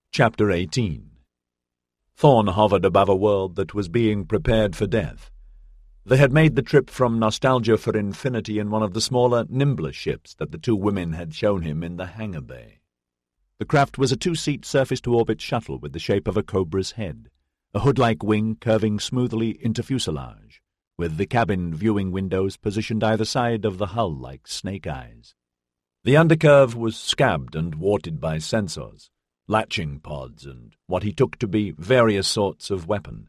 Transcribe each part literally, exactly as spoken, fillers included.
Chapter eighteen. Thorn hovered above a world that was being prepared for death. They had made the trip from Nostalgia for Infinity in one of the smaller, nimbler ships that the two women had shown him in the hangar bay. The craft was a two-seat surface-to-orbit shuttle with the shape of a cobra's head, a hood-like wing curving smoothly into fuselage, with the cabin viewing windows positioned either side of the hull like snake eyes. The undercurve was scabbed and warted by sensors, latching pods, and what he took to be various sorts of weapon.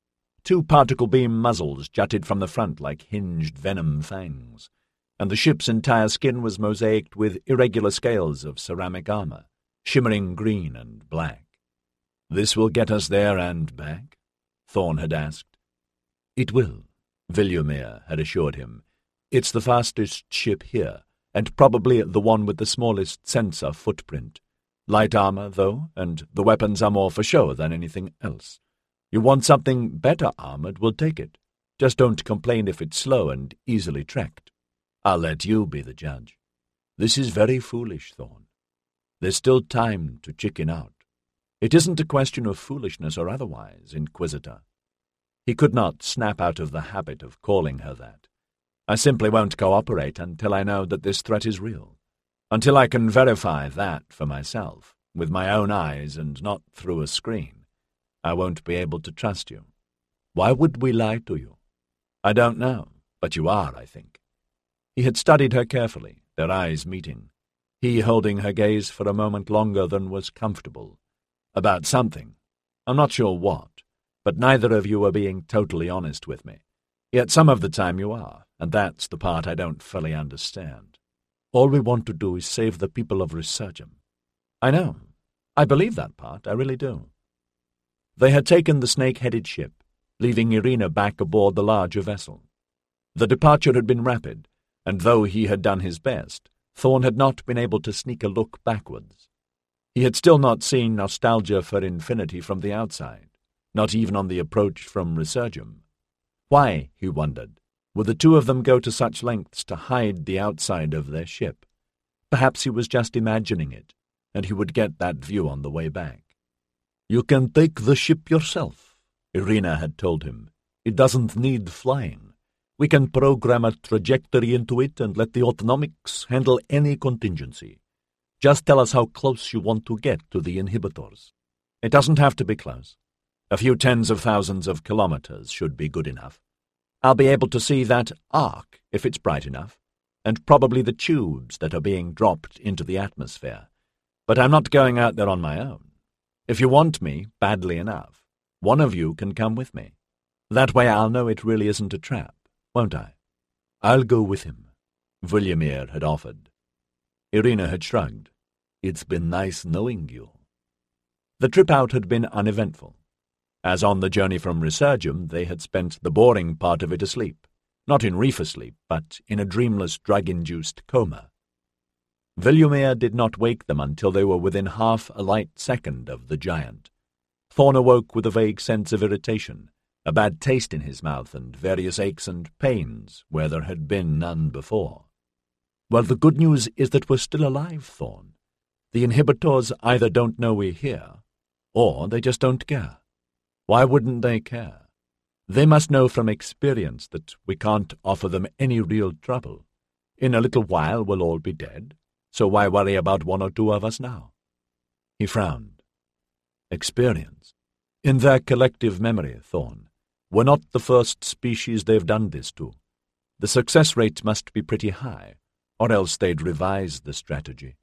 Two particle beam muzzles jutted from the front like hinged venom fangs, and the ship's entire skin was mosaicked with irregular scales of ceramic armor, shimmering green and black. "This will get us there and back?" Thorn had asked. "It will," Villemere had assured him. "It's the fastest ship here, and probably the one with the smallest sensor footprint. Light armor, though, and the weapons are more for show than anything else. You want something better armored, we'll take it. Just don't complain if it's slow and easily tracked. I'll let you be the judge. This is very foolish, Thorn. There's still time to chicken out. It isn't a question of foolishness or otherwise, Inquisitor." He could not snap out of the habit of calling her that. "I simply won't cooperate until I know that this threat is real. Until I can verify that for myself, with my own eyes and not through a screen. I won't be able to trust you. Why would we lie to you? I don't know, but you are, I think." He had studied her carefully, their eyes meeting, he holding her gaze for a moment longer than was comfortable. "About something. I'm not sure what, but neither of you are being totally honest with me. Yet some of the time you are, and that's the part I don't fully understand. All we want to do is save the people of Resurgam." "I know. I believe that part, I really do." They had taken the snake-headed ship, leaving Irina back aboard the larger vessel. The departure had been rapid, and though he had done his best, Thorn had not been able to sneak a look backwards. He had still not seen Nostalgia for Infinity from the outside, not even on the approach from Resurgam. Why, he wondered, would the two of them go to such lengths to hide the outside of their ship? Perhaps he was just imagining it, and he would get that view on the way back. "You can take the ship yourself," Irina had told him. "It doesn't need flying. We can program a trajectory into it and let the autonomics handle any contingency. Just tell us how close you want to get to the inhibitors. It doesn't have to be close. A few tens of thousands of kilometers should be good enough. I'll be able to see that arc if it's bright enough, and probably the tubes that are being dropped into the atmosphere. But I'm not going out there on my own. If you want me badly enough, one of you can come with me. That way I'll know it really isn't a trap, won't I?" "I'll go with him," Villemere had offered. Irina had shrugged. "It's been nice knowing you." The trip out had been uneventful. As on the journey from Resurgam, they had spent the boring part of it asleep, not in reefer sleep, but in a dreamless drug-induced coma. Villemere did not wake them until they were within half a light second of the giant. Thorn awoke with a vague sense of irritation, a bad taste in his mouth, and various aches and pains where there had been none before. "Well, the good news is that we're still alive, Thorn. The inhibitors either don't know we're here, or they just don't care. Why wouldn't they care? They must know from experience that we can't offer them any real trouble. In a little while we'll all be dead. So why worry about one or two of us now?" He frowned. Experience. In their collective memory, Thorn, we're not the first species they've done this to. The success rate must be pretty high, or else they'd revise the strategy.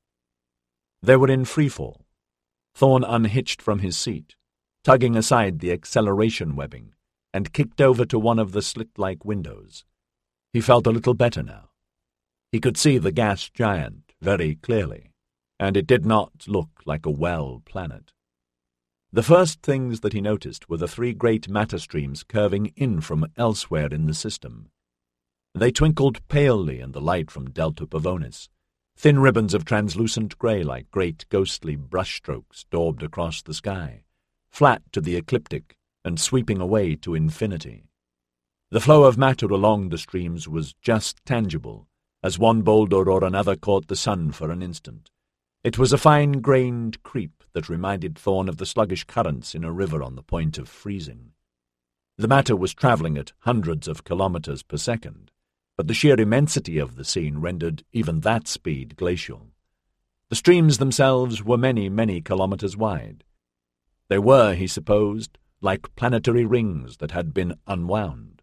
They were in freefall. Thorn unhitched from his seat, tugging aside the acceleration webbing, and kicked over to one of the slit-like windows. He felt a little better now. He could see the gas giant very clearly, and it did not look like a well planet. The first things that he noticed were the three great matter streams curving in from elsewhere in the system. They twinkled palely in the light from Delta Pavonis, thin ribbons of translucent grey like great ghostly brushstrokes daubed across the sky, flat to the ecliptic and sweeping away to infinity. The flow of matter along the streams was just tangible, as one boulder or another caught the sun for an instant. It was a fine-grained creep that reminded Thorn of the sluggish currents in a river on the point of freezing. The matter was travelling at hundreds of kilometres per second, but the sheer immensity of the scene rendered even that speed glacial. The streams themselves were many, many kilometres wide. They were, he supposed, like planetary rings that had been unwound.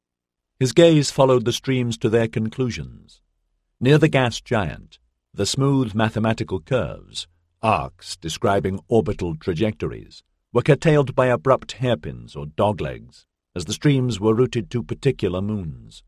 His gaze followed the streams to their conclusions. Near the gas giant, the smooth mathematical curves, arcs describing orbital trajectories, were curtailed by abrupt hairpins or doglegs, as the streams were routed to particular moons.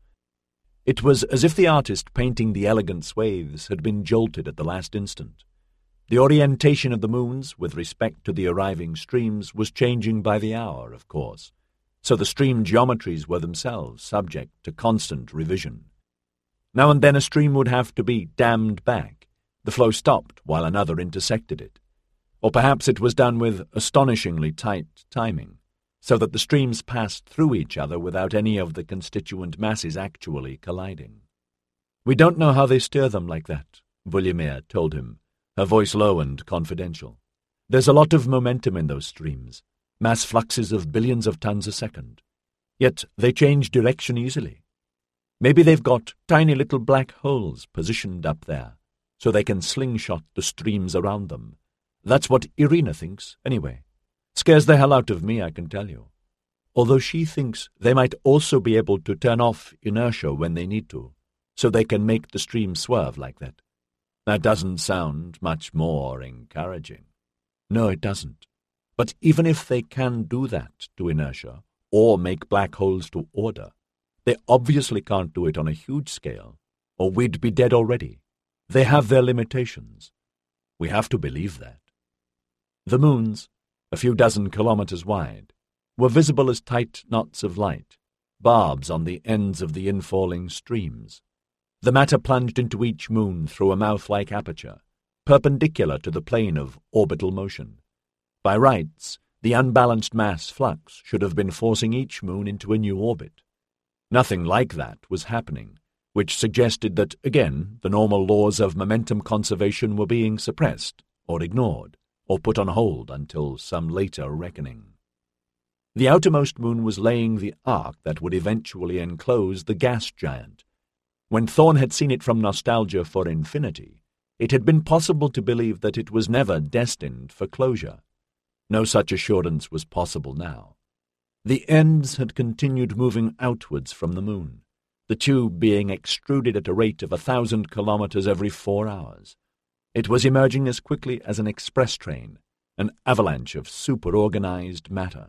It was as if the artist painting the elegant swathes had been jolted at the last instant. The orientation of the moons, with respect to the arriving streams, was changing by the hour, of course, so the stream geometries were themselves subject to constant revision. Now and then a stream would have to be dammed back. The flow stopped while another intersected it. Or perhaps it was done with astonishingly tight timing, so that the streams passed through each other without any of the constituent masses actually colliding. "We don't know how they steer them like that," Vuillemire told him, her voice low and confidential. "There's a lot of momentum in those streams, mass fluxes of billions of tons a second. Yet they change direction easily. Maybe they've got tiny little black holes positioned up there, so they can slingshot the streams around them. That's what Irina thinks, anyway. Scares the hell out of me, I can tell you. Although she thinks they might also be able to turn off inertia when they need to, so they can make the stream swerve like that. That doesn't sound much more encouraging." "No, it doesn't. But even if they can do that to inertia, or make black holes to order, they obviously can't do it on a huge scale, or we'd be dead already. They have their limitations. We have to believe that." The moons, a few dozen kilometres wide, were visible as tight knots of light, barbs on the ends of the infalling streams. The matter plunged into each moon through a mouth-like aperture, perpendicular to the plane of orbital motion. By rights, the unbalanced mass flux should have been forcing each moon into a new orbit. Nothing like that was happening, which suggested that, again, the normal laws of momentum conservation were being suppressed, or ignored, or put on hold until some later reckoning. The outermost moon was laying the arc that would eventually enclose the gas giant. When Thorn had seen it from Nostalgia for Infinity, it had been possible to believe that it was never destined for closure. No such assurance was possible now. The ends had continued moving outwards from the moon, the tube being extruded at a rate of a thousand kilometres every four hours. It was emerging as quickly as an express train, an avalanche of super-organized matter.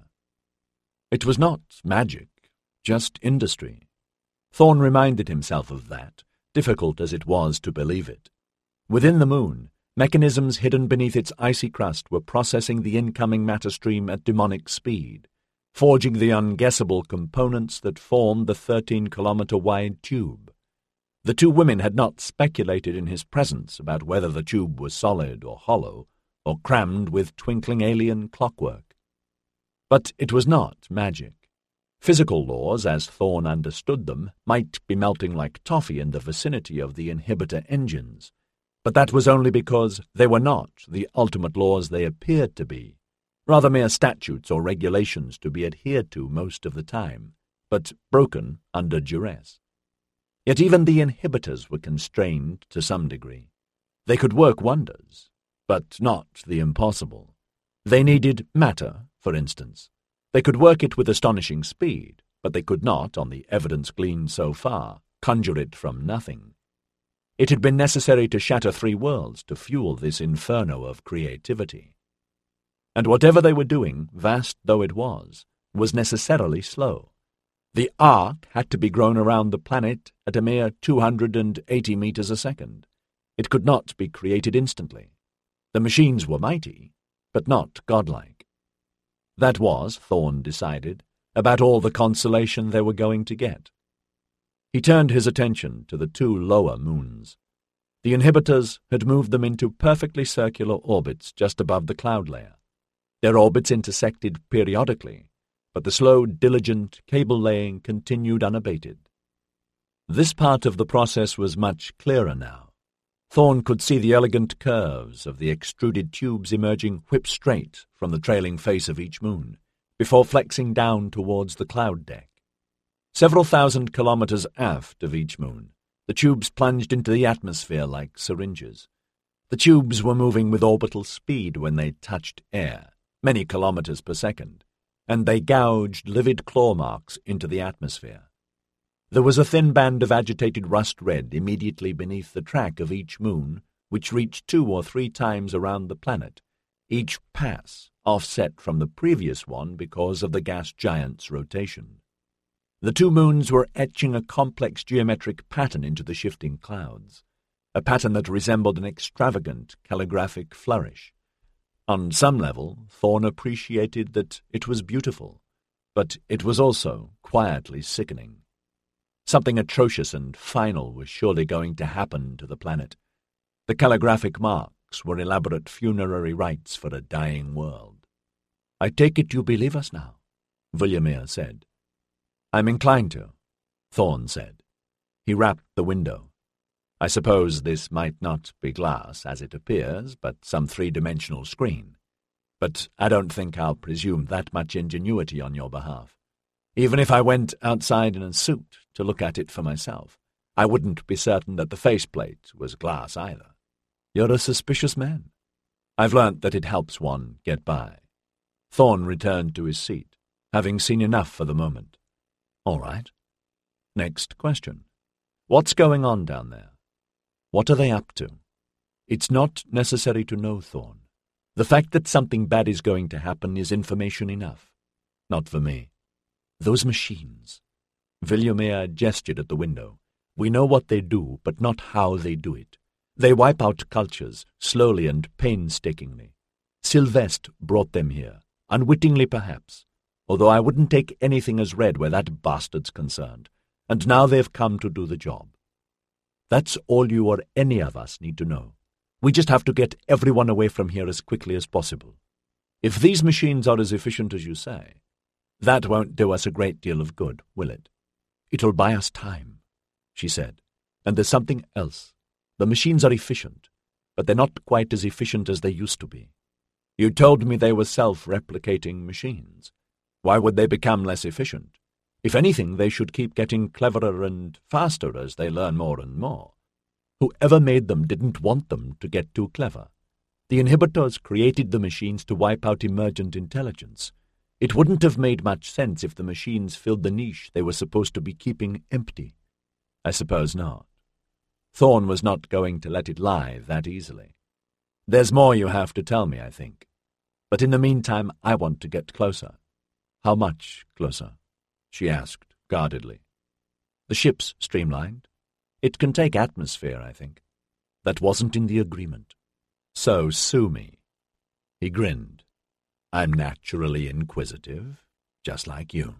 It was not magic, just industry. Thorn reminded himself of that, difficult as it was to believe it. Within the moon, mechanisms hidden beneath its icy crust were processing the incoming matter stream at demonic speed, forging the unguessable components that formed the thirteen-kilometre-wide tube. The two women had not speculated in his presence about whether the tube was solid or hollow, or crammed with twinkling alien clockwork. But it was not magic. Physical laws, as Thorn understood them, might be melting like toffee in the vicinity of the inhibitor engines, but that was only because they were not the ultimate laws they appeared to be, rather mere statutes or regulations to be adhered to most of the time, but broken under duress. Yet even the inhibitors were constrained to some degree. They could work wonders, but not the impossible. They needed matter, for instance. They could work it with astonishing speed, but they could not, on the evidence gleaned so far, conjure it from nothing. It had been necessary to shatter three worlds to fuel this inferno of creativity. And whatever they were doing, vast though it was, was necessarily slow. The arc had to be grown around the planet at a mere two hundred eighty meters a second. It could not be created instantly. The machines were mighty, but not godlike. That was, Thorn decided, about all the consolation they were going to get. He turned his attention to the two lower moons. The inhibitors had moved them into perfectly circular orbits just above the cloud layer. Their orbits intersected periodically, but the slow, diligent cable-laying continued unabated. This part of the process was much clearer now. Thorne could see the elegant curves of the extruded tubes emerging whip-straight from the trailing face of each moon, before flexing down towards the cloud deck. Several thousand kilometers aft of each moon, the tubes plunged into the atmosphere like syringes. The tubes were moving with orbital speed when they touched air, many kilometers per second, and they gouged livid claw marks into the atmosphere. There was a thin band of agitated rust red immediately beneath the track of each moon, which reached two or three times around the planet, each pass offset from the previous one because of the gas giant's rotation. The two moons were etching a complex geometric pattern into the shifting clouds, a pattern that resembled an extravagant calligraphic flourish. On some level, Thorne appreciated that it was beautiful, but it was also quietly sickening. Something atrocious and final was surely going to happen to the planet. The calligraphic marks were elaborate funerary rites for a dying world. "I take it you believe us now," Villemere said. "I'm inclined to," Thorne said. He rapped the window. "I suppose this might not be glass, as it appears, but some three-dimensional screen. But I don't think I'll presume that much ingenuity on your behalf. Even if I went outside in a suit to look at it for myself, I wouldn't be certain that the faceplate was glass either. You're a suspicious man. I've learnt that it helps one get by." Thorne returned to his seat, having seen enough for the moment. "All right. Next question. What's going on down there? What are they up to?" "It's not necessary to know, Thorne. The fact that something bad is going to happen is information enough. Not for me. Those machines." Villemere gestured at the window. "We know what they do, but not how they do it. They wipe out cultures, slowly and painstakingly. Sylvestre brought them here, unwittingly perhaps, although I wouldn't take anything as read where that bastard's concerned, and now they've come to do the job. That's all you or any of us need to know. We just have to get everyone away from here as quickly as possible. If these machines are as efficient as you say, that won't do us a great deal of good, will it? It'll buy us time," she said. "And there's something else. The machines are efficient, but they're not quite as efficient as they used to be. You told me they were self-replicating machines. Why would they become less efficient? If anything, they should keep getting cleverer and faster as they learn more and more. Whoever made them didn't want them to get too clever. The inhibitors created the machines to wipe out emergent intelligence. It wouldn't have made much sense if the machines filled the niche they were supposed to be keeping empty. I suppose not." Thorne was not going to let it lie that easily. "There's more you have to tell me, I think. But in the meantime, I want to get closer." "How much closer?" she asked guardedly. "The ship's streamlined. It can take atmosphere, I think. That wasn't in the agreement. So sue me." He grinned. "I'm naturally inquisitive, just like you."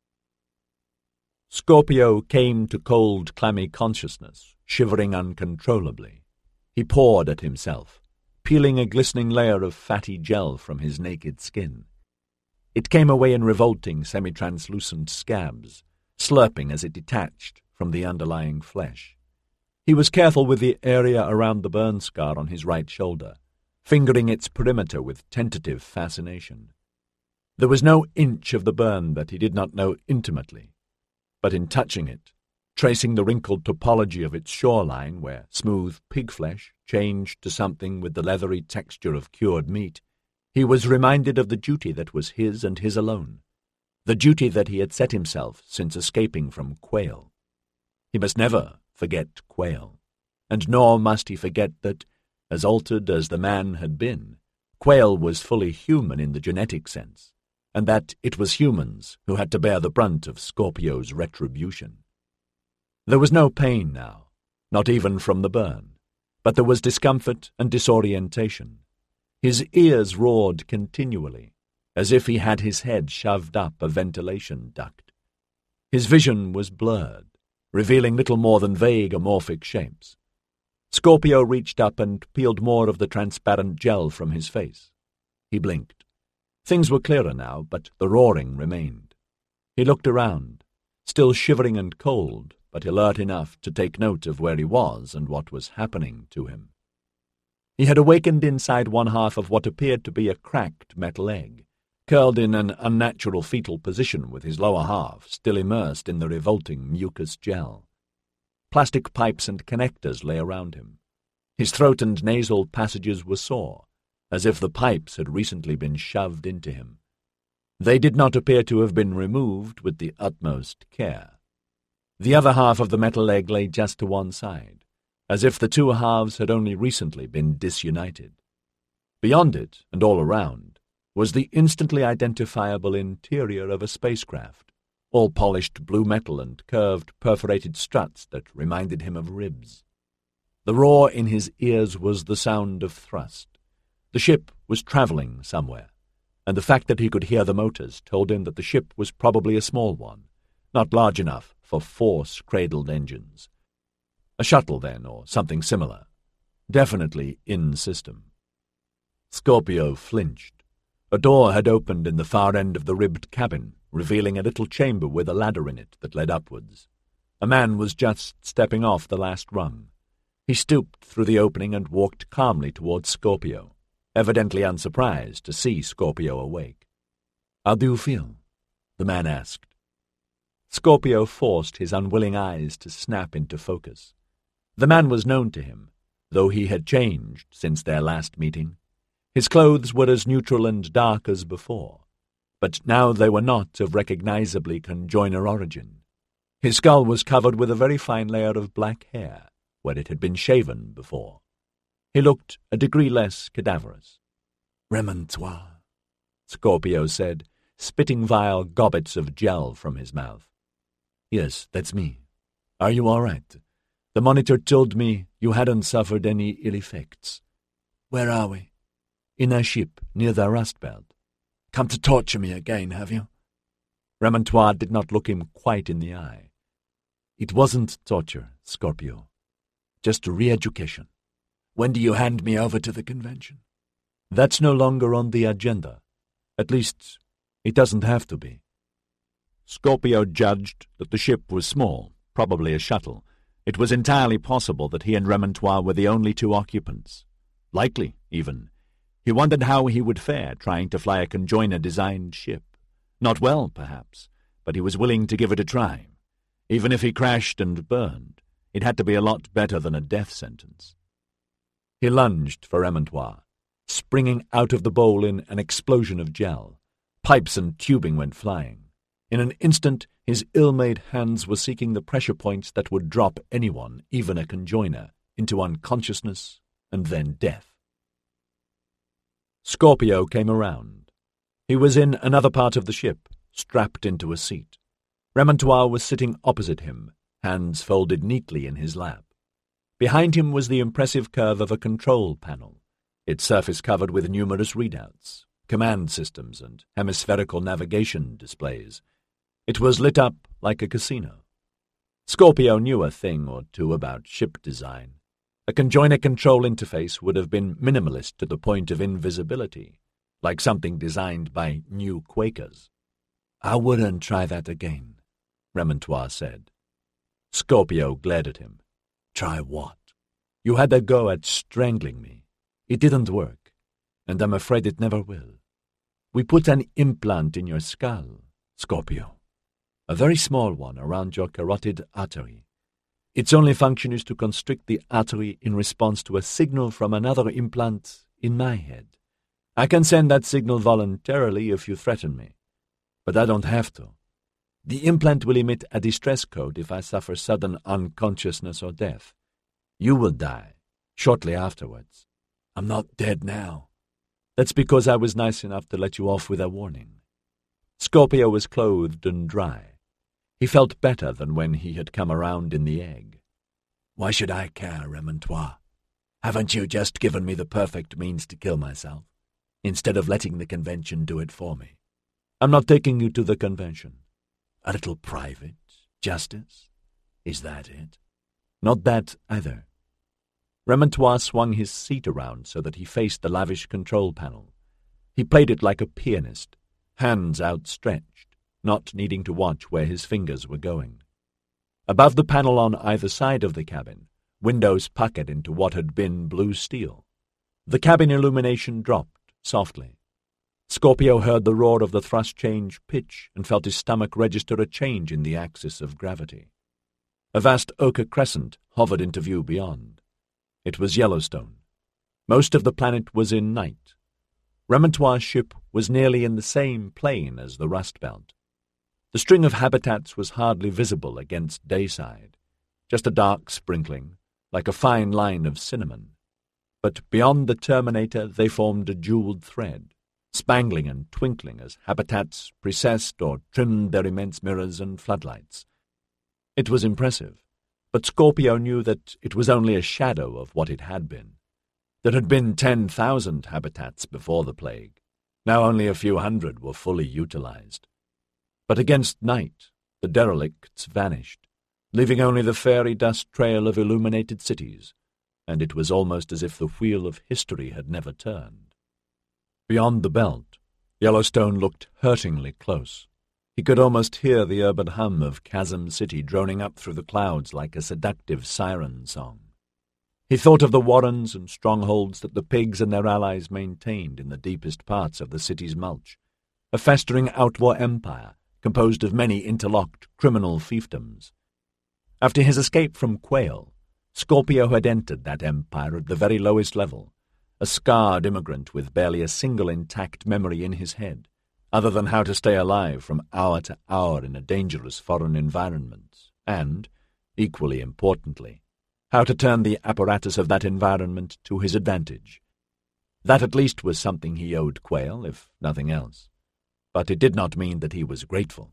Scorpio came to cold, clammy consciousness, shivering uncontrollably. He pawed at himself, peeling a glistening layer of fatty gel from his naked skin. It came away in revolting, semi-translucent scabs, slurping as it detached from the underlying flesh. He was careful with the area around the burn scar on his right shoulder, fingering its perimeter with tentative fascination. There was no inch of the burn that he did not know intimately, but in touching it, tracing the wrinkled topology of its shoreline where smooth pig flesh changed to something with the leathery texture of cured meat, he was reminded of the duty that was his and his alone, the duty that he had set himself since escaping from Quail. He must never forget Quail, and nor must he forget that, as altered as the man had been, Quail was fully human in the genetic sense, and that it was humans who had to bear the brunt of Scorpio's retribution. There was no pain now, not even from the burn, but there was discomfort and disorientation. His ears roared continually, as if he had his head shoved up a ventilation duct. His vision was blurred, revealing little more than vague amorphic shapes. Scorpio reached up and peeled more of the transparent gel from his face. He blinked. Things were clearer now, but the roaring remained. He looked around, still shivering and cold, but alert enough to take note of where he was and what was happening to him. He had awakened inside one half of what appeared to be a cracked metal egg, curled in an unnatural fetal position with his lower half still immersed in the revolting mucus gel. Plastic pipes and connectors lay around him. His throat and nasal passages were sore, as if the pipes had recently been shoved into him. They did not appear to have been removed with the utmost care. The other half of the metal egg lay just to one side, as if the two halves had only recently been disunited. Beyond it, and all around, was the instantly identifiable interior of a spacecraft, all polished blue metal and curved, perforated struts that reminded him of ribs. The roar in his ears was the sound of thrust. The ship was travelling somewhere, and the fact that he could hear the motors told him that the ship was probably a small one, not large enough for force-cradled engines. A shuttle, then, or something similar. Definitely in system. Scorpio flinched. A door had opened in the far end of the ribbed cabin, revealing a little chamber with a ladder in it that led upwards. A man was just stepping off the last rung. He stooped through the opening and walked calmly towards Scorpio, evidently unsurprised to see Scorpio awake. "How do you feel?" the man asked. Scorpio forced his unwilling eyes to snap into focus. The man was known to him, though he had changed since their last meeting. His clothes were as neutral and dark as before, but now they were not of recognizably conjoiner origin. His skull was covered with a very fine layer of black hair, where it had been shaven before. He looked a degree less cadaverous. "Remontoire," Scorpio said, spitting vile gobbets of gel from his mouth. "Yes, that's me. Are you all right? The monitor told me you hadn't suffered any ill effects." "Where are we?" "In a ship near the Rust Belt. Come to torture me again, have you?" Remontoire did not look him quite in the eye. "It wasn't torture, Scorpio. Just re-education. When do you hand me over to the convention?" "That's no longer on the agenda. At least, it doesn't have to be." Scorpio judged that the ship was small, probably a shuttle. It was entirely possible that he and Remontoire were the only two occupants. Likely, even. He wondered how he would fare trying to fly a conjoiner-designed ship. Not well, perhaps, but he was willing to give it a try. Even if he crashed and burned, it had to be a lot better than a death sentence. He lunged for Remontoire, springing out of the bowl in an explosion of gel. Pipes and tubing went flying. In an instant, his ill-made hands were seeking the pressure points that would drop anyone, even a conjoiner, into unconsciousness and then death. Scorpio came around. He was in another part of the ship, strapped into a seat. Remontoire was sitting opposite him, hands folded neatly in his lap. Behind him was the impressive curve of a control panel, its surface covered with numerous readouts, command systems, and hemispherical navigation displays. It was lit up like a casino. Scorpio knew a thing or two about ship design. A conjoiner control interface would have been minimalist to the point of invisibility, like something designed by new Quakers. "I wouldn't try that again," Remontoire said. Scorpio glared at him. "Try what? You had a go at strangling me. It didn't work, and I'm afraid it never will. We put an implant in your skull, Scorpio. A very small one around your carotid artery. Its only function is to constrict the artery in response to a signal from another implant in my head. I can send that signal voluntarily if you threaten me, but I don't have to. The implant will emit a distress code if I suffer sudden unconsciousness or death. You will die shortly afterwards. I'm not dead now. That's because I was nice enough to let you off with a warning." Scorpio was clothed and dry. He felt better than when he had come around in the egg. "Why should I care, Remontoire? Haven't you just given me the perfect means to kill myself, instead of letting the convention do it for me?" "I'm not taking you to the convention." "A little private justice? Is that it?" "Not that either." Remontoire swung his seat around so that he faced the lavish control panel. He played it like a pianist, hands outstretched, not needing to watch where his fingers were going. Above the panel on either side of the cabin, windows puckered into what had been blue steel. The cabin illumination dropped softly. Scorpio heard the roar of the thrust change pitch and felt his stomach register a change in the axis of gravity. A vast ochre crescent hovered into view beyond. It was Yellowstone. Most of the planet was in night. Remontoir's ship was nearly in the same plane as the Rust Belt. The string of habitats was hardly visible against dayside, just a dark sprinkling, like a fine line of cinnamon. But beyond the terminator they formed a jeweled thread, spangling and twinkling as habitats precessed or trimmed their immense mirrors and floodlights. It was impressive, but Scorpio knew that it was only a shadow of what it had been. There had been ten thousand habitats before the plague. Now only a few hundred were fully utilized. But against night, the derelicts vanished, leaving only the fairy dust trail of illuminated cities, and it was almost as if the wheel of history had never turned. Beyond the belt, Yellowstone looked hurtingly close. He could almost hear the urban hum of Chasm City droning up through the clouds like a seductive siren song. He thought of the warrens and strongholds that the pigs and their allies maintained in the deepest parts of the city's mulch, a festering outlaw empire composed of many interlocked criminal fiefdoms. After his escape from Quail, Scorpio had entered that empire at the very lowest level, a scarred immigrant with barely a single intact memory in his head, other than how to stay alive from hour to hour in a dangerous foreign environment, and, equally importantly, how to turn the apparatus of that environment to his advantage. That at least was something he owed Quail, if nothing else. But it did not mean that he was grateful.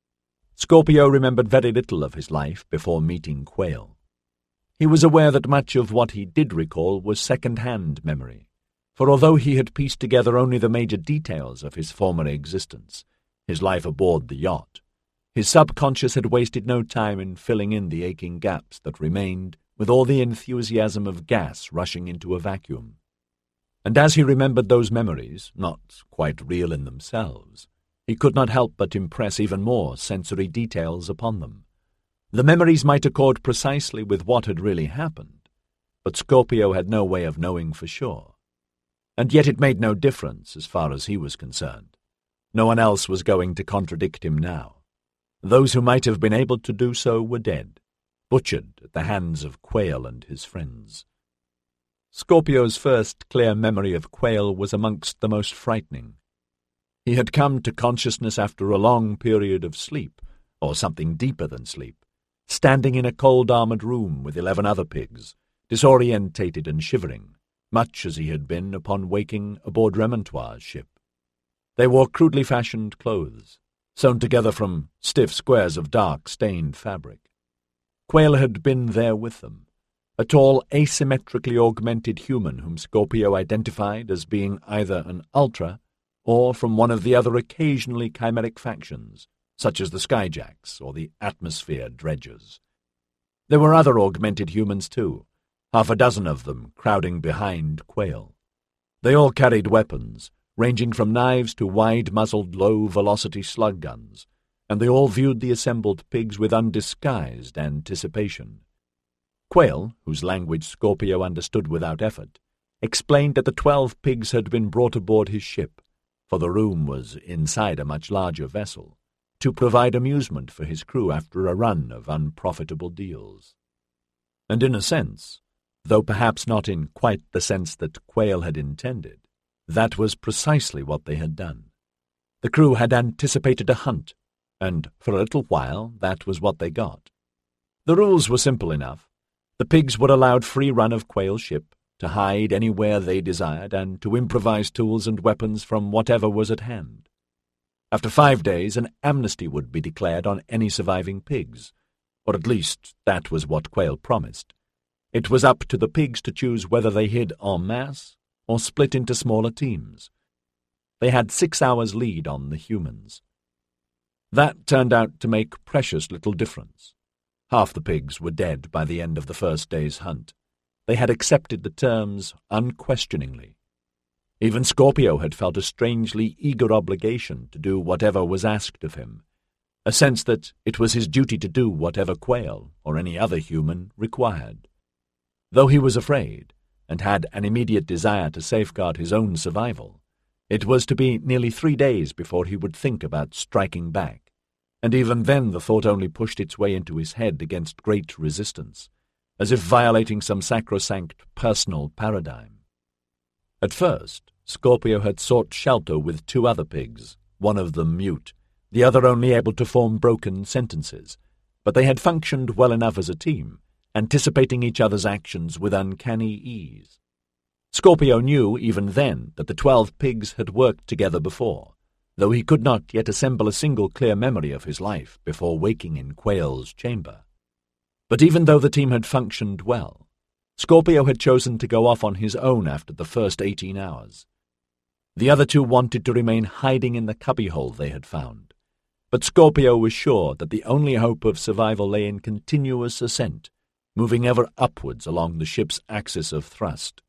Scorpio remembered very little of his life before meeting Quail. He was aware that much of what he did recall was second-hand memory, for although he had pieced together only the major details of his former existence, his life aboard the yacht, his subconscious had wasted no time in filling in the aching gaps that remained with all the enthusiasm of gas rushing into a vacuum. And as he remembered those memories, not quite real in themselves, he could not help but impress even more sensory details upon them. The memories might accord precisely with what had really happened, but Scorpio had no way of knowing for sure. And yet it made no difference as far as he was concerned. No one else was going to contradict him now. Those who might have been able to do so were dead, butchered at the hands of Quail and his friends. Scorpio's first clear memory of Quail was amongst the most frightening. He had come to consciousness after a long period of sleep, or something deeper than sleep, standing in a cold armoured room with eleven other pigs, disorientated and shivering, much as he had been upon waking aboard Remontoir's ship. They wore crudely fashioned clothes, sewn together from stiff squares of dark, stained fabric. Quail had been there with them, a tall, asymmetrically augmented human whom Scorpio identified as being either an Ultra or from one of the other occasionally chimeric factions, such as the Skyjacks or the Atmosphere Dredgers. There were other augmented humans too, half a dozen of them crowding behind Quail. They all carried weapons, ranging from knives to wide-muzzled, low-velocity slug guns, and they all viewed the assembled pigs with undisguised anticipation. Quail, whose language Scorpio understood without effort, explained that the twelve pigs had been brought aboard his ship, for the room was inside a much larger vessel, to provide amusement for his crew after a run of unprofitable deals. And in a sense, though perhaps not in quite the sense that Quail had intended, that was precisely what they had done. The crew had anticipated a hunt, and for a little while that was what they got. The rules were simple enough. The pigs were allowed free run of Quail's ship, to hide anywhere they desired, and to improvise tools and weapons from whatever was at hand. After five days, an amnesty would be declared on any surviving pigs, or at least that was what Quail promised. It was up to the pigs to choose whether they hid en masse or split into smaller teams. They had six hours' lead on the humans. That turned out to make precious little difference. Half the pigs were dead by the end of the first day's hunt. They had accepted the terms unquestioningly. Even Scorpio had felt a strangely eager obligation to do whatever was asked of him, a sense that it was his duty to do whatever Quayle, or any other human, required. Though he was afraid, and had an immediate desire to safeguard his own survival, it was to be nearly three days before he would think about striking back, and even then the thought only pushed its way into his head against great resistance, as if violating some sacrosanct personal paradigm. At first, Scorpio had sought shelter with two other pigs, one of them mute, the other only able to form broken sentences, but they had functioned well enough as a team, anticipating each other's actions with uncanny ease. Scorpio knew even then that the twelve pigs had worked together before, though he could not yet assemble a single clear memory of his life before waking in Quayle's chamber. But even though the team had functioned well, Scorpio had chosen to go off on his own after the first eighteen hours. The other two wanted to remain hiding in the cubbyhole they had found, but Scorpio was sure that the only hope of survival lay in continuous ascent, moving ever upwards along the ship's axis of thrust.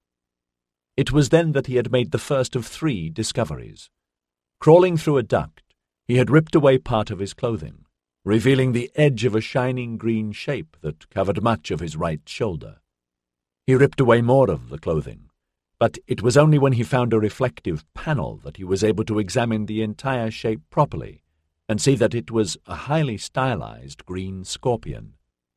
It was then that he had made the first of three discoveries. Crawling through a duct, he had ripped away part of his clothing, revealing the edge of a shining green shape that covered much of his right shoulder. He ripped away more of the clothing, but it was only when he found a reflective panel that he was able to examine the entire shape properly and see that it was a highly stylized green scorpion.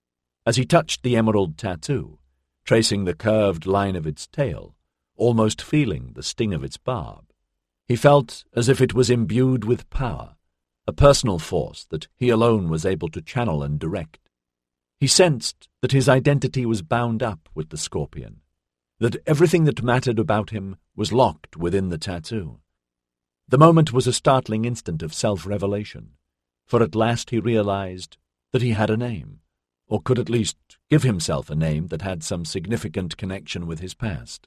As he touched the emerald tattoo, tracing the curved line of its tail, almost feeling the sting of its barb, he felt as if it was imbued with power, a personal force that he alone was able to channel and direct. He sensed that his identity was bound up with the scorpion, that everything that mattered about him was locked within the tattoo. The moment was a startling instant of self-revelation, for at last he realized that he had a name, or could at least give himself a name that had some significant connection with his past.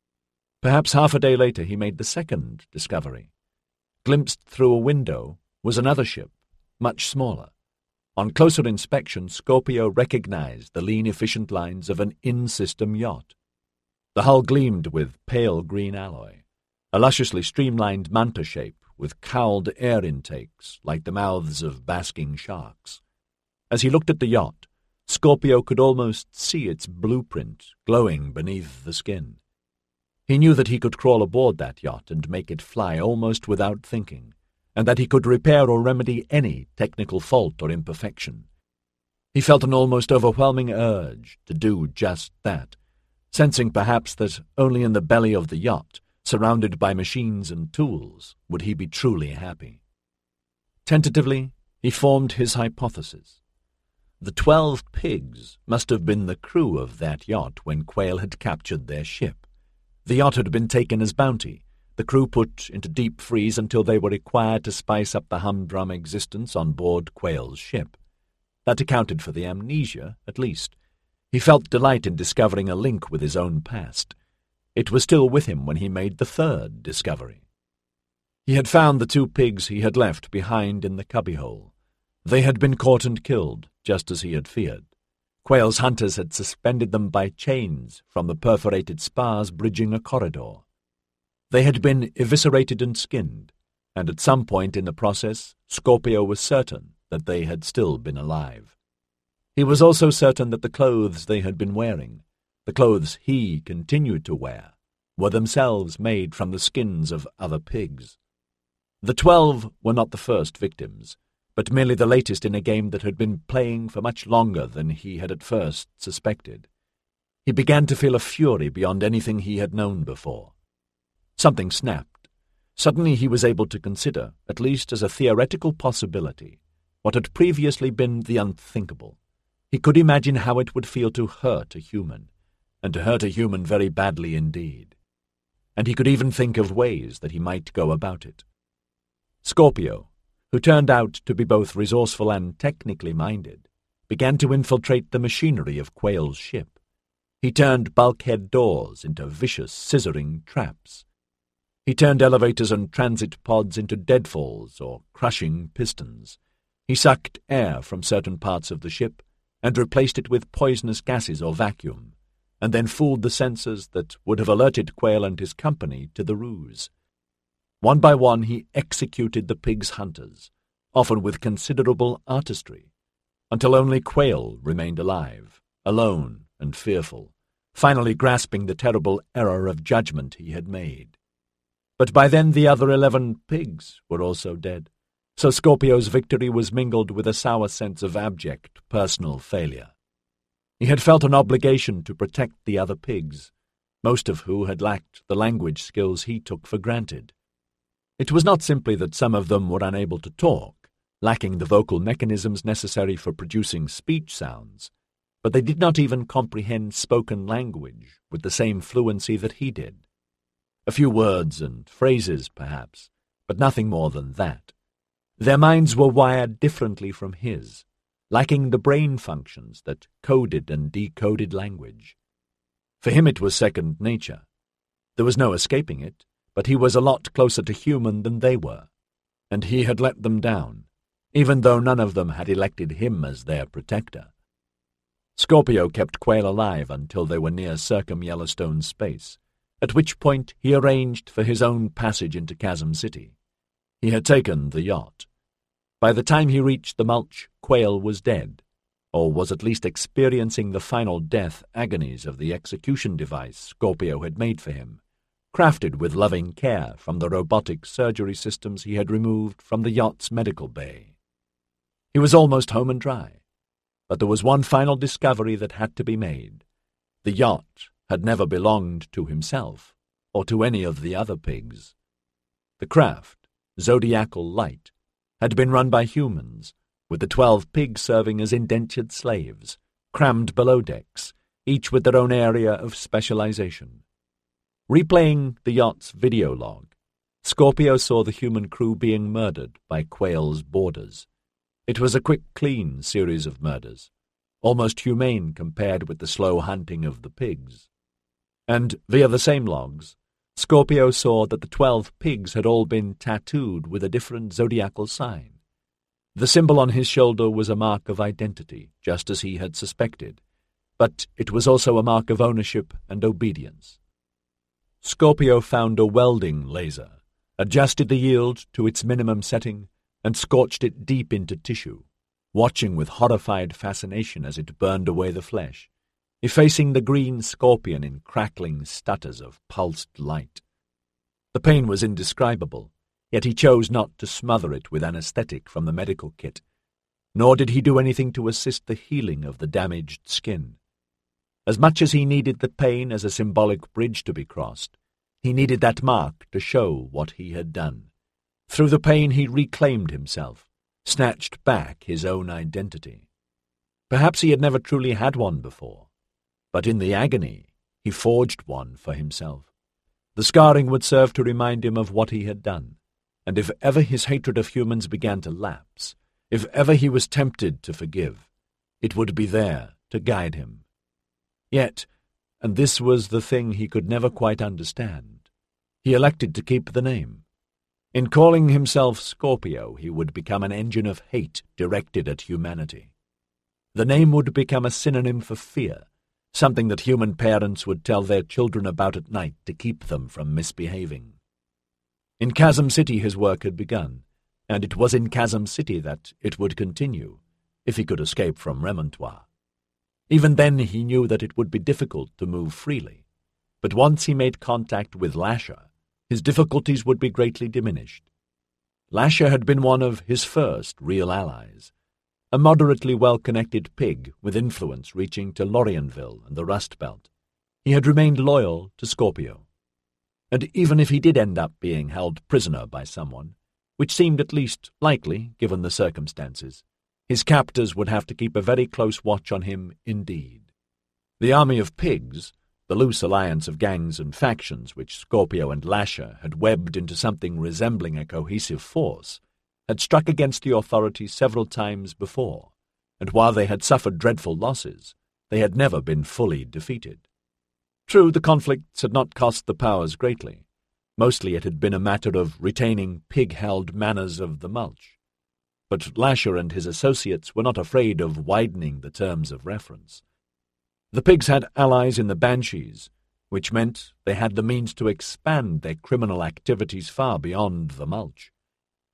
Perhaps half a day later he made the second discovery. Glimpsed through a window was another ship, much smaller. On closer inspection, Scorpio recognized the lean, efficient lines of an in-system yacht. The hull gleamed with pale green alloy, a lusciously streamlined manta shape with cowled air intakes like the mouths of basking sharks. As he looked at the yacht, Scorpio could almost see its blueprint glowing beneath the skin. He knew that he could crawl aboard that yacht and make it fly almost without thinking, and that he could repair or remedy any technical fault or imperfection. He felt an almost overwhelming urge to do just that, sensing perhaps that only in the belly of the yacht, surrounded by machines and tools, would he be truly happy. Tentatively, he formed his hypothesis. The twelve pigs must have been the crew of that yacht when Quayle had captured their ship. The yacht had been taken as bounty, the crew put into deep freeze until they were required to spice up the humdrum existence on board Quayle's ship. That accounted for the amnesia, at least. He felt delight in discovering a link with his own past. It was still with him when he made the third discovery. He had found the two pigs he had left behind in the cubbyhole. They had been caught and killed, just as he had feared. Quayle's hunters had suspended them by chains from the perforated spars bridging a corridor. They had been eviscerated and skinned, and at some point in the process, Scorpio was certain that they had still been alive. He was also certain that the clothes they had been wearing, the clothes he continued to wear, were themselves made from the skins of other pigs. The twelve were not the first victims, but merely the latest in a game that had been playing for much longer than he had at first suspected. He began to feel a fury beyond anything he had known before. Something snapped. Suddenly he was able to consider, at least as a theoretical possibility, what had previously been the unthinkable. He could imagine how it would feel to hurt a human, and to hurt a human very badly indeed. And he could even think of ways that he might go about it. Scorpio, who turned out to be both resourceful and technically minded, began to infiltrate the machinery of Quayle's ship. He turned bulkhead doors into vicious, scissoring traps. He turned elevators and transit pods into deadfalls or crushing pistons. He sucked air from certain parts of the ship and replaced it with poisonous gases or vacuum, and then fooled the sensors that would have alerted Quayle and his company to the ruse. One by one he executed the pig's hunters, often with considerable artistry, until only Quail remained alive, alone and fearful, finally grasping the terrible error of judgment he had made. But by then the other eleven pigs were also dead, so Scorpio's victory was mingled with a sour sense of abject personal failure. He had felt an obligation to protect the other pigs, most of who had lacked the language skills he took for granted. It was not simply that some of them were unable to talk, lacking the vocal mechanisms necessary for producing speech sounds, but they did not even comprehend spoken language with the same fluency that he did. A few words and phrases, perhaps, but nothing more than that. Their minds were wired differently from his, lacking the brain functions that coded and decoded language. For him it was second nature. There was no escaping it, but he was a lot closer to human than they were, and he had let them down, even though none of them had elected him as their protector. Scorpio kept Quail alive until they were near Circum-Yellowstone space, at which point he arranged for his own passage into Chasm City. He had taken the yacht. By the time he reached the mulch, Quail was dead, or was at least experiencing the final death agonies of the execution device Scorpio had made for him, crafted with loving care from the robotic surgery systems he had removed from the yacht's medical bay. He was almost home and dry, but there was one final discovery that had to be made. The yacht had never belonged to himself, or to any of the other pigs. The craft, Zodiacal Light, had been run by humans, with the twelve pigs serving as indentured slaves, crammed below decks, each with their own area of specialization. Replaying the yacht's video log, Scorpio saw the human crew being murdered by Quail's boarders. It was a quick, clean series of murders, almost humane compared with the slow hunting of the pigs. And, via the same logs, Scorpio saw that the twelve pigs had all been tattooed with a different zodiacal sign. The symbol on his shoulder was a mark of identity, just as he had suspected, but it was also a mark of ownership and obedience. Scorpio found a welding laser, adjusted the yield to its minimum setting, and scorched it deep into tissue, watching with horrified fascination as it burned away the flesh, effacing the green scorpion in crackling stutters of pulsed light. The pain was indescribable, yet he chose not to smother it with anesthetic from the medical kit, nor did he do anything to assist the healing of the damaged skin. As much as he needed the pain as a symbolic bridge to be crossed, he needed that mark to show what he had done. Through the pain he reclaimed himself, snatched back his own identity. Perhaps he had never truly had one before, but in the agony he forged one for himself. The scarring would serve to remind him of what he had done, and if ever his hatred of humans began to lapse, if ever he was tempted to forgive, it would be there to guide him. Yet, and this was the thing he could never quite understand, he elected to keep the name. In calling himself Scorpio, he would become an engine of hate directed at humanity. The name would become a synonym for fear, something that human parents would tell their children about at night to keep them from misbehaving. In Chasm City his work had begun, and it was in Chasm City that it would continue, if he could escape from Remontoir. Even then he knew that it would be difficult to move freely, but once he made contact with Lasher, his difficulties would be greatly diminished. Lasher had been one of his first real allies, a moderately well-connected pig with influence reaching to Lorienville and the Rust Belt. He had remained loyal to Scorpio. And even if he did end up being held prisoner by someone, which seemed at least likely given the circumstances, his captors would have to keep a very close watch on him indeed. The army of pigs, the loose alliance of gangs and factions which Scorpio and Lasher had webbed into something resembling a cohesive force, had struck against the authorities several times before, and while they had suffered dreadful losses, they had never been fully defeated. True, the conflicts had not cost the powers greatly. Mostly it had been a matter of retaining pig-held manners of the mulch. But Lasher and his associates were not afraid of widening the terms of reference. The pigs had allies in the Banshees, which meant they had the means to expand their criminal activities far beyond the mulch.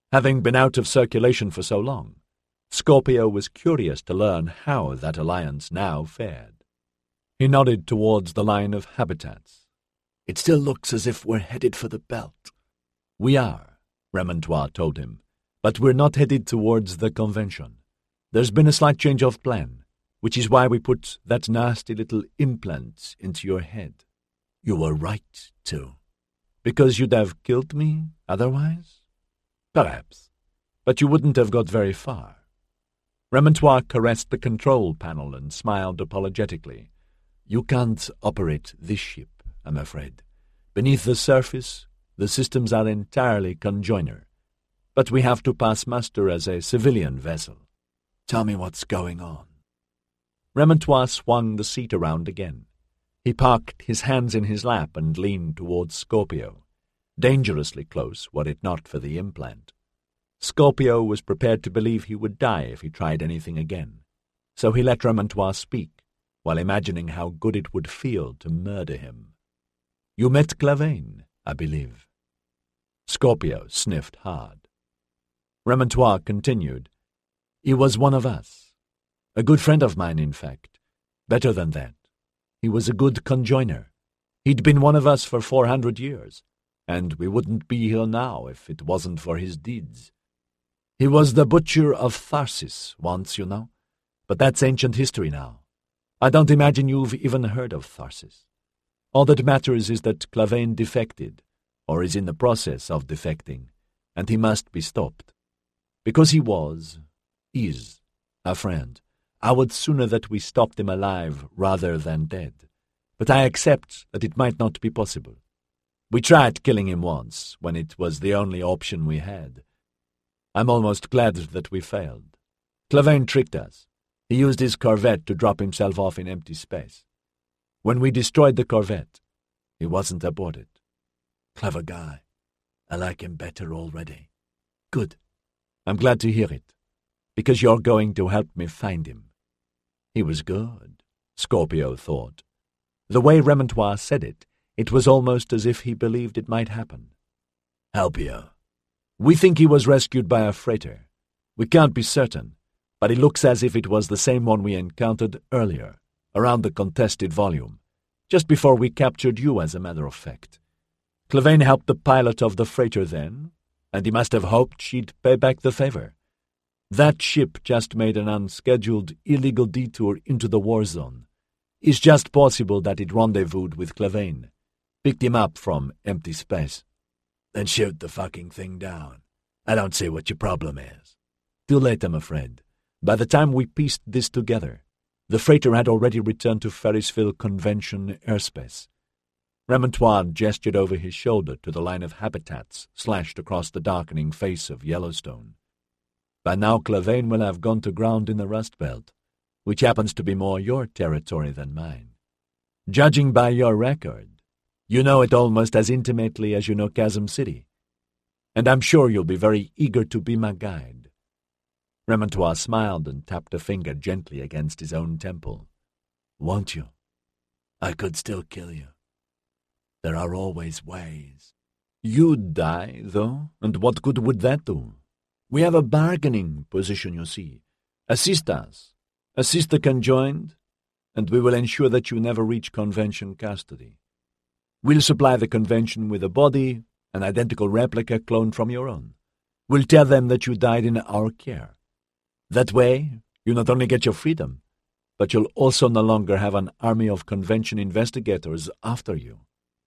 Having been out of circulation for so long, Scorpio was curious to learn how that alliance now fared. He nodded towards the line of habitats. It still looks as if we're headed for the belt. We are, Remontois told him, but we're not headed towards the convention. There's been a slight change of plan, which is why we put that nasty little implant into your head. You were right to. Because you'd have killed me otherwise? Perhaps, but you wouldn't have got very far. Remontois caressed the control panel and smiled apologetically. You can't operate this ship, I'm afraid. Beneath the surface, the systems are entirely conjoiner, but we have to pass muster as a civilian vessel. Tell me what's going on. Remontois swung the seat around again. He parked his hands in his lap and leaned towards Scorpio, dangerously close were it not for the implant. Scorpio was prepared to believe he would die if he tried anything again, so he let Remontois speak, while imagining how good it would feel to murder him. You met Claveyne, I believe. Scorpio sniffed hard. Remontois continued. He was one of us. A good friend of mine, in fact. Better than that. He was a good conjoiner. He'd been one of us for four hundred years, and we wouldn't be here now if it wasn't for his deeds. He was the butcher of Tharsis once, you know, but that's ancient history now. I don't imagine you've even heard of Tharsis. All that matters is that Claveyne defected, or is in the process of defecting, and he must be stopped. Because he was, is, a friend, I would sooner that we stopped him alive rather than dead, but I accept that it might not be possible. We tried killing him once, when it was the only option we had. I'm almost glad that we failed. Claveyne tricked us. He used his corvette to drop himself off in empty space. When we destroyed the corvette, he wasn't aboard it. Clever guy. I like him better already. Good. I'm glad to hear it, because you're going to help me find him. He was good, Scorpio thought. The way Remontois said it, it was almost as if he believed it might happen. Help you. We think he was rescued by a freighter. We can't be certain, but it looks as if it was the same one we encountered earlier, around the contested volume, just before we captured you, as a matter of fact. Claveyne helped the pilot of the freighter then, and he must have hoped she'd pay back the favor. That ship just made an unscheduled, illegal detour into the war zone. It's just possible that it rendezvoused with Claveyne, picked him up from empty space. Then shoot the fucking thing down. I don't see what your problem is. Too late, I'm afraid. By the time we pieced this together, the freighter had already returned to Ferrisville Convention airspace. Remontois gestured over his shoulder to the line of habitats slashed across the darkening face of Yellowstone. By now Claveyne will have gone to ground in the Rust Belt, which happens to be more your territory than mine. Judging by your record, you know it almost as intimately as you know Chasm City, and I'm sure you'll be very eager to be my guide. Remontois smiled and tapped a finger gently against his own temple. Won't you? I could still kill you. There are always ways. You'd die, though, and what good would that do? We have a bargaining position, you see. Assist us. Assist the conjoined, and we will ensure that you never reach convention custody. We'll supply the convention with a body, an identical replica cloned from your own. We'll tell them that you died in our care. That way, you not only get your freedom, but you'll also no longer have an army of convention investigators after you.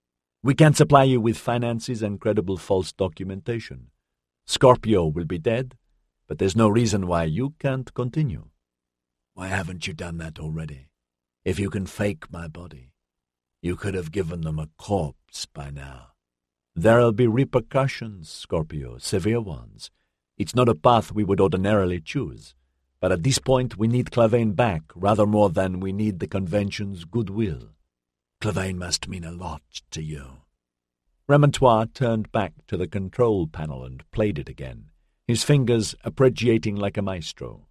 We can supply you with finances and credible false documentation. Scorpio will be dead, but there's no reason why you can't continue. Why haven't you done that already? If you can fake my body, you could have given them a corpse by now. There'll be repercussions, Scorpio, severe ones. It's not a path we would ordinarily choose, but at this point we need Claveyne back rather more than we need the convention's goodwill. Claveyne must mean a lot to you. Remontois turned back to the control panel and played it again, his fingers arpeggiating like a maestro.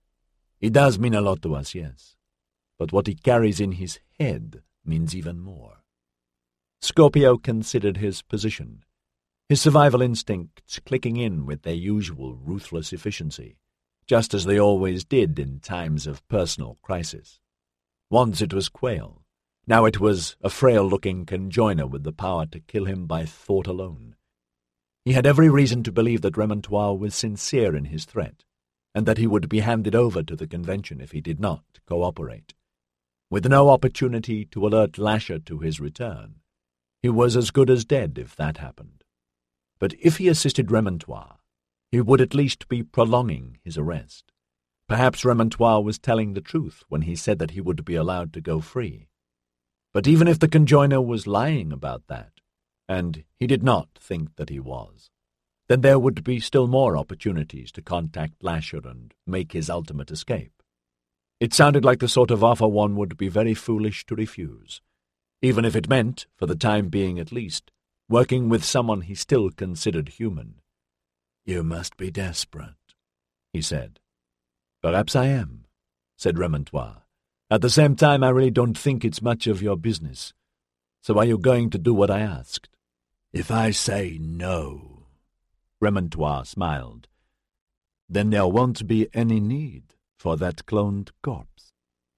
He does mean a lot to us, yes, but what he carries in his head means even more. Scorpio considered his position. his survival instincts clicking in with their usual ruthless efficiency, just as they always did in times of personal crisis. Once it was Quayle. Now it was a frail-looking conjoiner with the power to kill him by thought alone. He had every reason to believe that Remontoir was sincere in his threat, and that he would be handed over to the convention if he did not cooperate. With no opportunity to alert Lasher to his return, he was as good as dead if that happened. But if he assisted Remontoir, he would at least be prolonging his arrest. Perhaps Remontoir was telling the truth when he said that he would be allowed to go free. But even if the conjoiner was lying about that, and he did not think that he was, then there would be still more opportunities to contact Lasher and make his ultimate escape. It sounded like the sort of offer one would be very foolish to refuse, even if it meant, for the time being at least, working with someone he still considered human. "You must be desperate," he said. "Perhaps I am," said Remontoir. "At the same time, I really don't think it's much of your business. So are you going to do what I asked?" "If I say no," Remontoir smiled, "then there won't be any need for that cloned corpse."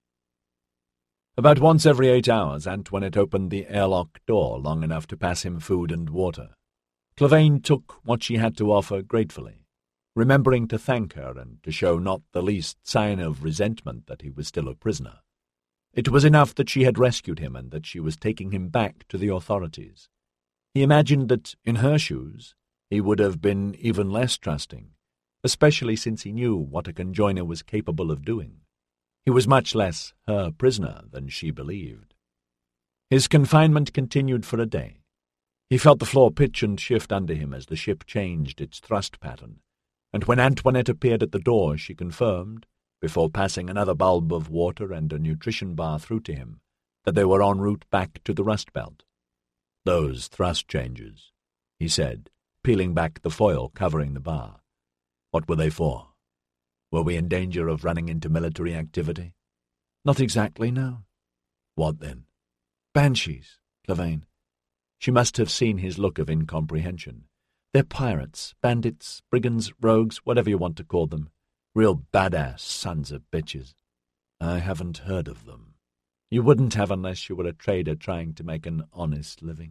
About once every eight hours, Antoinette opened the airlock door long enough to pass him food and water. Clavane took what she had to offer gratefully, remembering to thank her and to show not the least sign of resentment that he was still a prisoner. It was enough that she had rescued him and that she was taking him back to the authorities. He imagined that, in her shoes, he would have been even less trusting, especially since he knew what a conjoiner was capable of doing. He was much less her prisoner than she believed. His confinement continued for a day. He felt the floor pitch and shift under him as the ship changed its thrust pattern, and when Antoinette appeared at the door she confirmed, before passing another bulb of water and a nutrition bar through to him, that they were en route back to the Rust Belt. "Those thrust changes," he said, peeling back the foil covering the bar. "What were they for? Were we in danger of running into military activity?" "Not exactly, no." "What then?" "Banshees, Clavane." She must have seen his look of incomprehension. "They're pirates, bandits, brigands, rogues, whatever you want to call them. Real badass sons of bitches." "I haven't heard of them." "You wouldn't have unless you were a trader trying to make an honest living."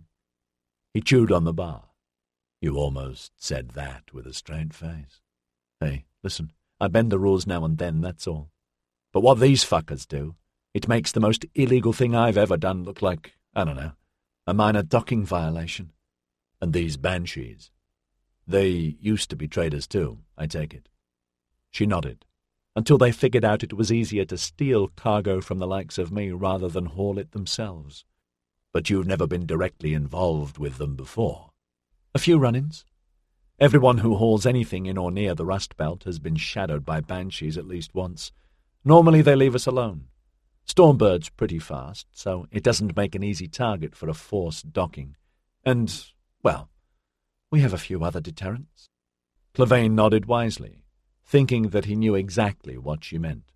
He chewed on the bar. "You almost said that with a straight face." "Hey, listen, I bend the rules now and then, that's all. But what these fuckers do, it makes the most illegal thing I've ever done look like, I don't know, a minor docking violation." "And these banshees? They used to be traders too, I take it." She nodded, until they figured out it was easier to steal cargo from the likes of me rather than haul it themselves. "But you've never been directly involved with them before?" "A few run-ins. Everyone who hauls anything in or near the Rust Belt has been shadowed by banshees at least once. Normally they leave us alone. Stormbird's pretty fast, so it doesn't make an easy target for a forced docking. And, well, we have a few other deterrents." Clavane nodded wisely, thinking that he knew exactly what she meant.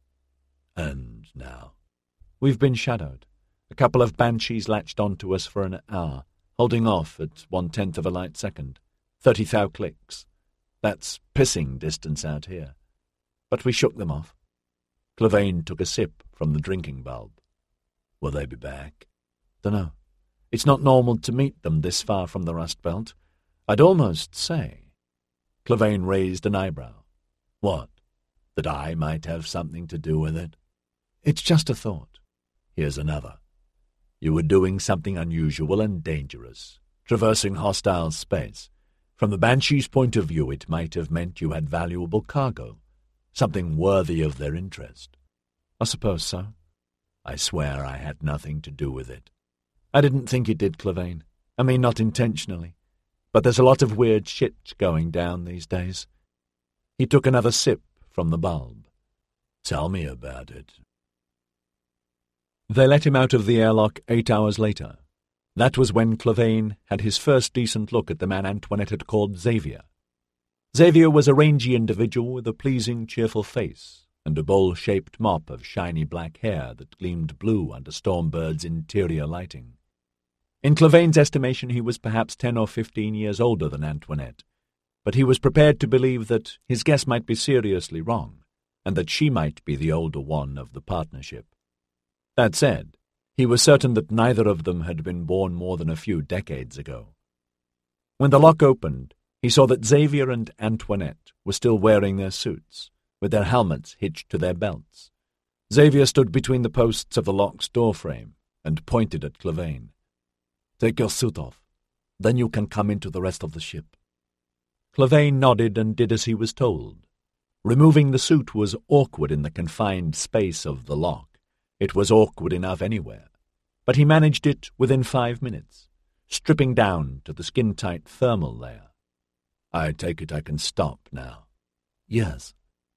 "And now?" "We've been shadowed. A couple of banshees latched onto us for an hour, holding off at one-tenth of a light second. Thirty thou clicks. That's pissing distance out here. But we shook them off." Clavane took a sip from the drinking bulb. "Will they be back?" "Dunno. It's not normal to meet them this far from the Rust Belt. I'd almost say—" Clavane raised an eyebrow. "What? That I might have something to do with it?" "It's just a thought." "Here's another. You were doing something unusual and dangerous, traversing hostile space. From the Banshee's point of view, it might have meant you had valuable cargo, something worthy of their interest." "I suppose so." "I swear I had nothing to do with it." "I didn't think you did, Clavane. I mean, not intentionally. But there's a lot of weird shit going down these days." He took another sip from the bulb. "Tell me about it." They let him out of the airlock eight hours later. That was when Clavane had his first decent look at the man Antoinette had called Xavier. Xavier was a rangy individual with a pleasing, cheerful face and a bowl-shaped mop of shiny black hair that gleamed blue under Stormbird's interior lighting. In Clevane's estimation, he was perhaps ten or fifteen years older than Antoinette, but he was prepared to believe that his guess might be seriously wrong, and that she might be the older one of the partnership. That said, he was certain that neither of them had been born more than a few decades ago. When the lock opened, he saw that Xavier and Antoinette were still wearing their suits, with their helmets hitched to their belts. Xavier stood between the posts of the lock's doorframe and pointed at Clevane. "Take your suit off. Then you can come into the rest of the ship." Clevane nodded and did as he was told. Removing the suit was awkward in the confined space of the lock. It was awkward enough anywhere, but he managed it within five minutes, stripping down to the skin-tight thermal layer. "I take it I can stop now." "Yes."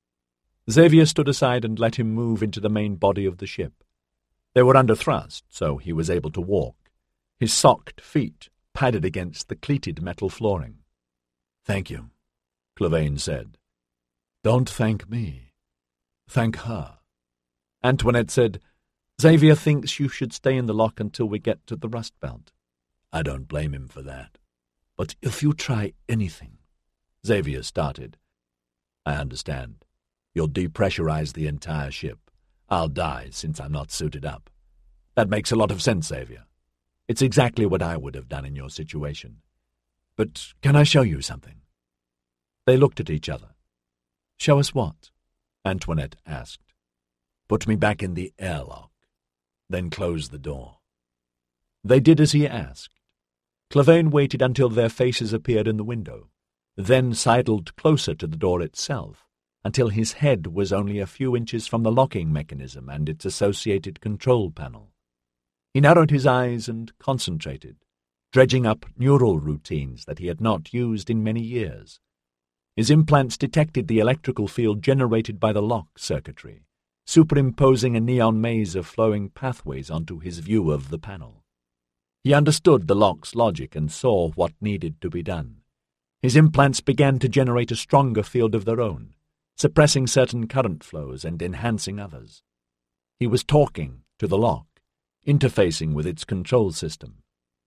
Xavier stood aside and let him move into the main body of the ship. They were under thrust, so he was able to walk, his socked feet padded against the cleated metal flooring. "Thank you," Clevane said. "Don't thank me. Thank her." Antoinette said, "Xavier thinks you should stay in the lock until we get to the Rust Belt." "I don't blame him for that. But if you try anything—" Xavier started. "I understand. You'll depressurize the entire ship. I'll die since I'm not suited up. That makes a lot of sense, Xavier. It's exactly what I would have done in your situation. But can I show you something?" They looked at each other. "Show us what?" Antoinette asked. "Put me back in the airlock. Then close the door." They did as he asked. Clevane waited until their faces appeared in the window, then sidled closer to the door itself, until his head was only a few inches from the locking mechanism and its associated control panel. He narrowed his eyes and concentrated, dredging up neural routines that he had not used in many years. His implants detected the electrical field generated by the lock circuitry, superimposing a neon maze of flowing pathways onto his view of the panel. He understood the lock's logic and saw what needed to be done. His implants began to generate a stronger field of their own, suppressing certain current flows and enhancing others. He was talking to the lock, interfacing with its control system.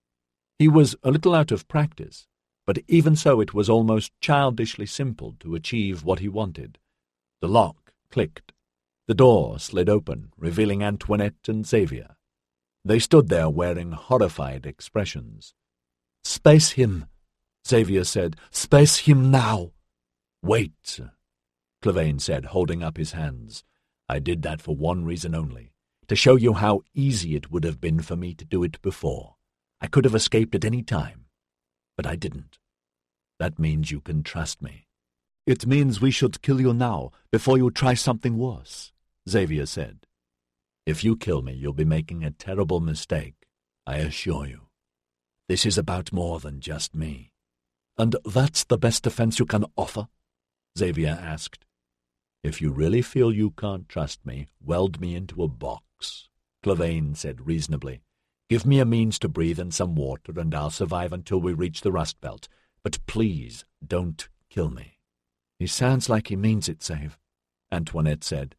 He was a little out of practice, but even so it was almost childishly simple to achieve what he wanted. The lock clicked. The door slid open, revealing Antoinette and Xavier. They stood there wearing horrified expressions. "Space him," Xavier said. "Space him now." "Wait," Clevane said, holding up his hands. "I did that for one reason only, to show you how easy it would have been for me to do it before. I could have escaped at any time, but I didn't. That means you can trust me." "It means we should kill you now, before you try something worse," Xavier said. "If you kill me, you'll be making a terrible mistake, I assure you. This is about more than just me." "And that's the best defense you can offer?" Xavier asked. "If you really feel you can't trust me, weld me into a box," Clevane said reasonably. "Give me a means to breathe and some water, and I'll survive until we reach the Rust Belt. But please don't kill me." "He sounds like he means it, Xav," Antoinette said.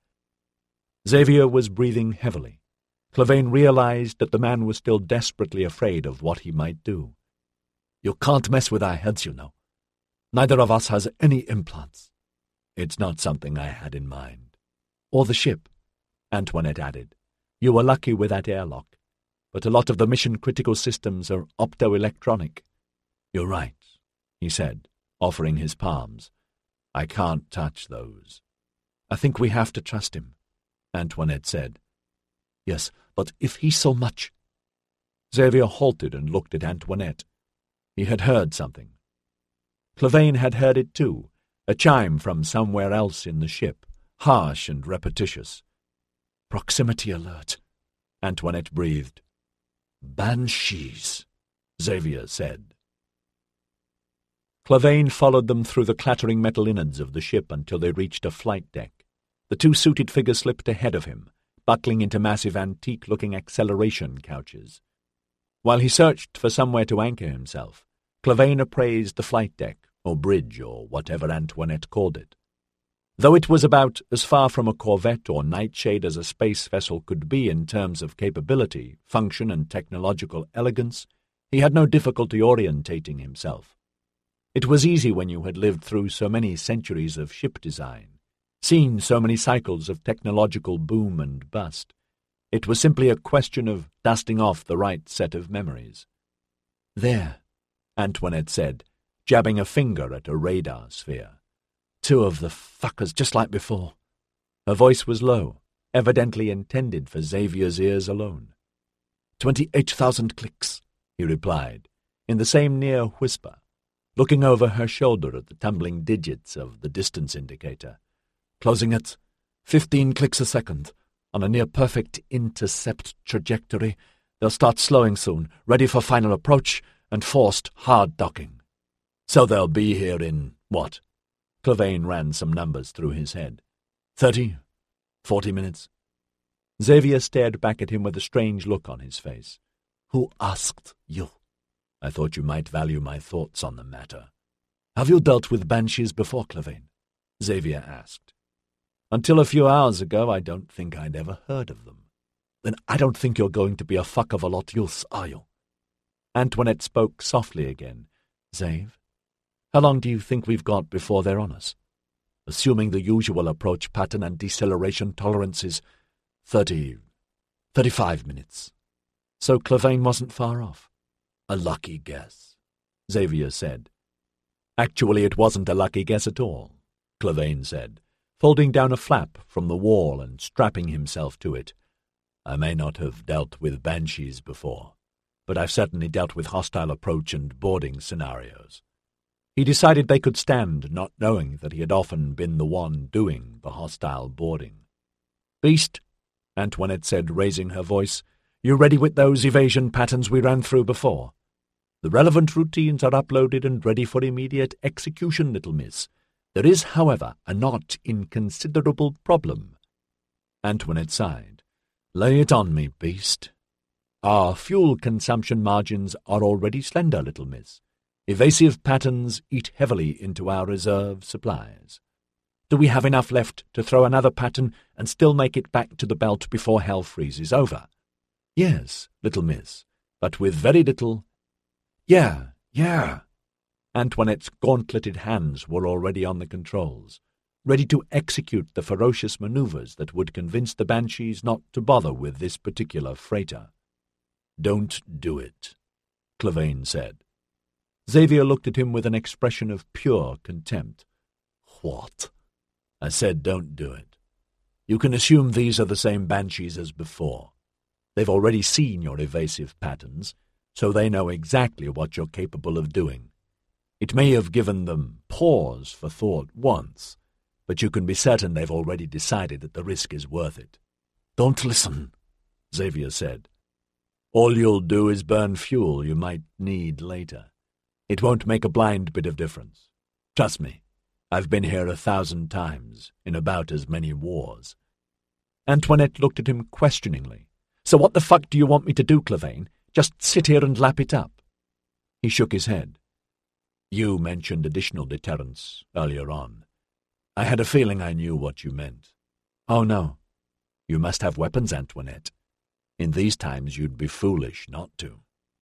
Xavier was breathing heavily. Clevane realized that the man was still desperately afraid of what he might do. "You can't mess with our heads, you know. Neither of us has any implants." "It's not something I had in mind." "Or the ship," Antoinette added. "You were lucky with that airlock, but a lot of the mission-critical systems are optoelectronic." "You're right," he said, offering his palms. "I can't touch those." "I think we have to trust him," Antoinette said. "Yes, but if he's so much—" Xavier halted and looked at Antoinette. He had heard something. Clevane had heard it too, a chime from somewhere else in the ship, harsh and repetitious. "Proximity alert," Antoinette breathed. "Banshees," Xavier said. Clevane followed them through the clattering metal innards of the ship until they reached a flight deck. The two suited figures slipped ahead of him, buckling into massive antique-looking acceleration couches. While he searched for somewhere to anchor himself, Clevane appraised the flight deck, or bridge, or whatever Antoinette called it. Though it was about as far from a corvette or nightshade as a space vessel could be in terms of capability, function, and technological elegance, He had no difficulty orientating himself. It was easy when you had lived through so many centuries of ship design, seen so many cycles of technological boom and bust. It was simply a question of dusting off the right set of memories. "There," Antoinette said, jabbing a finger at a radar sphere. "Two of the fuckers, just like before." Her voice was low, evidently intended for Xavier's ears alone. Twenty-eight thousand clicks," he replied, in the same near whisper, looking over her shoulder at the tumbling digits of the distance indicator. "Closing at fifteen clicks a second, on a near-perfect intercept trajectory. They'll start slowing soon, ready for final approach and forced hard docking." "So they'll be here in, what?" Clavane ran some numbers through his head. Thirty? Forty minutes? Xavier stared back at him with a strange look on his face. "Who asked you?" "I thought you might value my thoughts on the matter." "Have you dealt with banshees before, Clavane?" Xavier asked. "Until a few hours ago, I don't think I'd ever heard of them." "Then I don't think you're going to be a fuck of a lot use, are you?" Antoinette spoke softly again. "Xav, how long do you think we've got before they're on us? Assuming the usual approach pattern and deceleration tolerances, thirty, thirty-five minutes." So Clavane wasn't far off. "A lucky guess," Xavier said. "Actually, it wasn't a lucky guess at all," Clavane said, folding down a flap from the wall and strapping himself to it. "I may not have dealt with banshees before, but I've certainly dealt with hostile approach and boarding scenarios." He decided they could stand not knowing that he had often been the one doing the hostile boarding. "Beast," Antoinette said, raising her voice, "you ready with those evasion patterns we ran through before? The relevant routines are uploaded and ready for immediate execution, little miss. There is, however, a not inconsiderable problem." Antoinette sighed. "Lay it on me, beast." "Our fuel consumption margins are already slender, little miss. Evasive patterns eat heavily into our reserve supplies. Do we have enough left to throw another pattern and still make it back to the belt before hell freezes over?" "Yes, little miss, but with very little—" "Yeah, yeah." Antoinette's gauntleted hands were already on the controls, ready to execute the ferocious maneuvers that would convince the banshees not to bother with this particular freighter. "Don't do it," Clavane said. Xavier looked at him with an expression of pure contempt. "What?" "I said don't do it. You can assume these are the same banshees as before. They've already seen your evasive patterns, so they know exactly what you're capable of doing. It may have given them pause for thought once, but you can be certain they've already decided that the risk is worth it." "Don't listen," Xavier said. "All you'll do is burn fuel you might need later. It won't make a blind bit of difference. Trust me, I've been here a thousand times in about as many wars." Antoinette looked at him questioningly. "So what the fuck do you want me to do, Clavane? Just sit here and lap it up?" He shook his head. "You mentioned additional deterrence earlier on. I had a feeling I knew what you meant." "Oh, no. You must have weapons, Antoinette. In these times you'd be foolish not to."